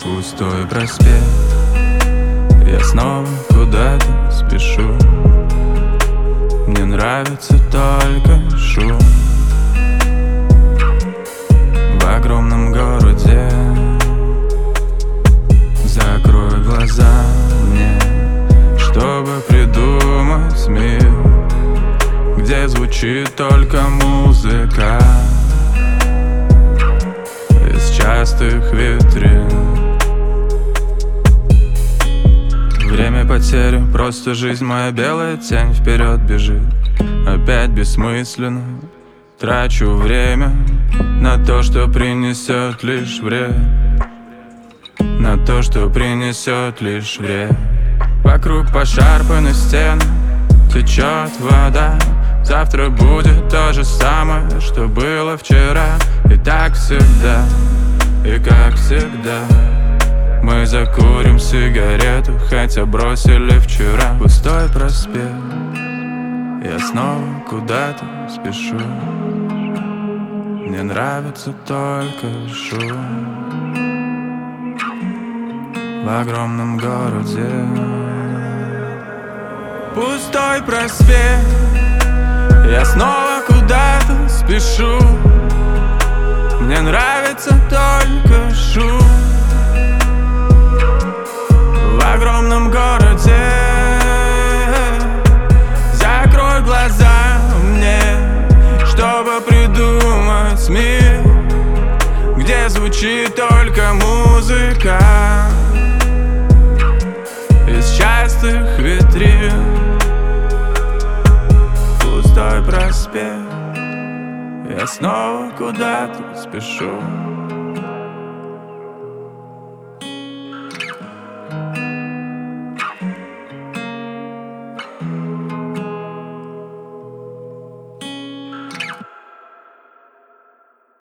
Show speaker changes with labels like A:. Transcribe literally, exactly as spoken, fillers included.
A: Пустой проспект, я снова куда-то спешу. Мне нравится только шум в огромном городе. Закрой глаза мне, чтобы придумать мир, где звучит только музыка из частых витрин. Время потерю, просто жизнь моя белая тень вперед бежит. Опять бессмысленно трачу время на то, что принесет лишь вред, на то, что принесет лишь вред. Вокруг пошарпаны стены, течет вода. Завтра будет то же самое, что было вчера. И так всегда, и как всегда мы закурим сигарету, хотя бросили вчера. Пустой проспект, я снова куда-то спешу. Мне нравится только шум в огромном городе. Пустой проспект, я снова куда-то спешу. Мне нравится только шум в огромном городе. Закрой глаза мне, чтобы придумать мир, где звучит только музыка из частых витрин. Пустой проспект, я снова куда-то спешу.